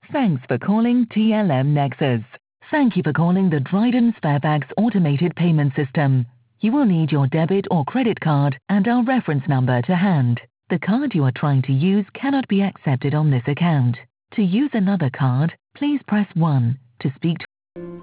Thanks for calling TLM Nexus. Thank you for calling the Dryden Sparebags automated payment system. You will need your debit or credit card and our reference number to hand. The card you are trying to use cannot be accepted on this account. To use another card, please press 1 to speak to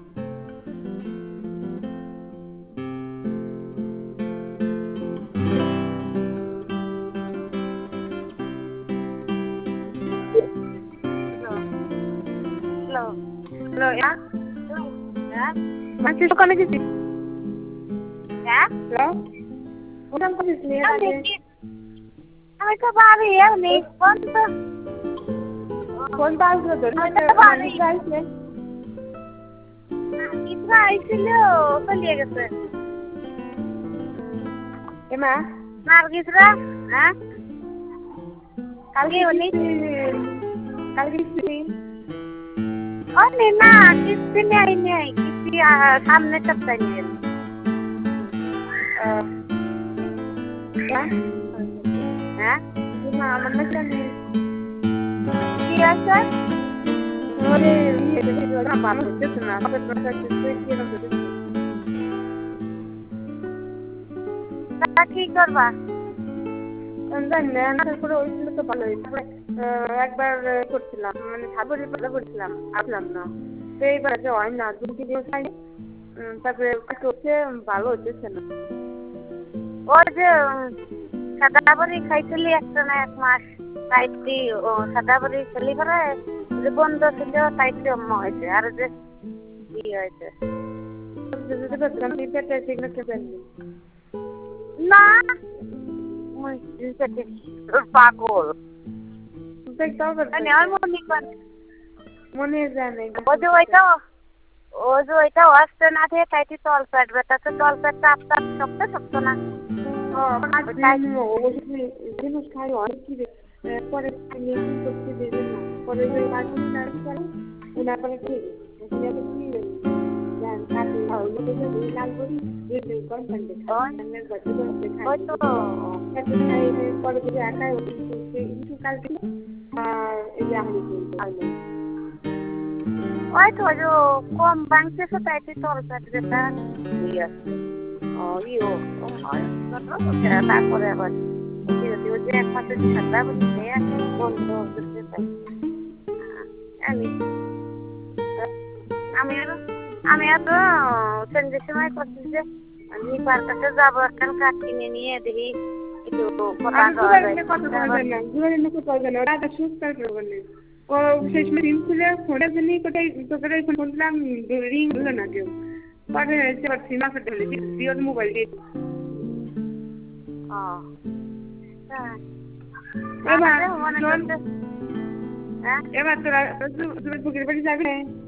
Hello, yeah? Yeah? Masih suka lagi sih? Ya? Hello? Udah kok di sini aja. Kami ke Bali ya nih, kontak. Kontak itu dari Bali guys ya. Itu aisilo, kali ya guys. Emma? Nargis ra? Hah? Kali ini? Kali ini? Oh Nina, किसी में आई नहीं आई, किसी सामने तक नहीं है। क्या? हाँ? Nina, mana चले? क्या सर? अरे ये जो ना बात होती है ना, सब बच्चा किससे किया ना तो ठीक करवा। না করে ওই ছিল তো ভালোই একবার করছিলাম মানে সাবরি পাতা করছিলাম আসলাম না সেইবার যে হয় না 2-3 দিন খাই তারপরে হচ্ছে ভালো হচ্ছে না ওই যে সাদাবরি খাইছিলি একটা না এক মাস তাইতি ও সাদাবরি খেলি করে যে বন্ধ ছিল তাইতি অম্মা হয়েছে আর যে কি হয়েছে যদি বলতাম পেটে সিগনেচার করবেন না পাগল মনে জানে ও যে ওইটা আসতে না দিয়ে তাইটি তল পেট ব্যথা তো তল পেট চাপ চাপ শক্ত শক্ত না জিনিস খাই অনেক কি পরে করতে দেবে না পরে ওই মাঝে ওনা করে ঠিক কম বাংছে তাইতে তল পেট ব্যথা তারপরে আবার যে এক মাসে ঠান্ডা বলছে বন্ধ আমি এত সন্ধ্যের সময় করছি যে নিপার কাছে যাবো একটা কাঠ কিনে নিয়ে দেখি একটু ও শেষ দিন খুলে ফোনে জন্য কোথায় তোকে ফোন করলাম রিং হলো না কেউ পরে সিনেমা করতে হলে জিওর মোবাইল দিয়ে এবার তোরা পুকুরের বাড়ি যাবে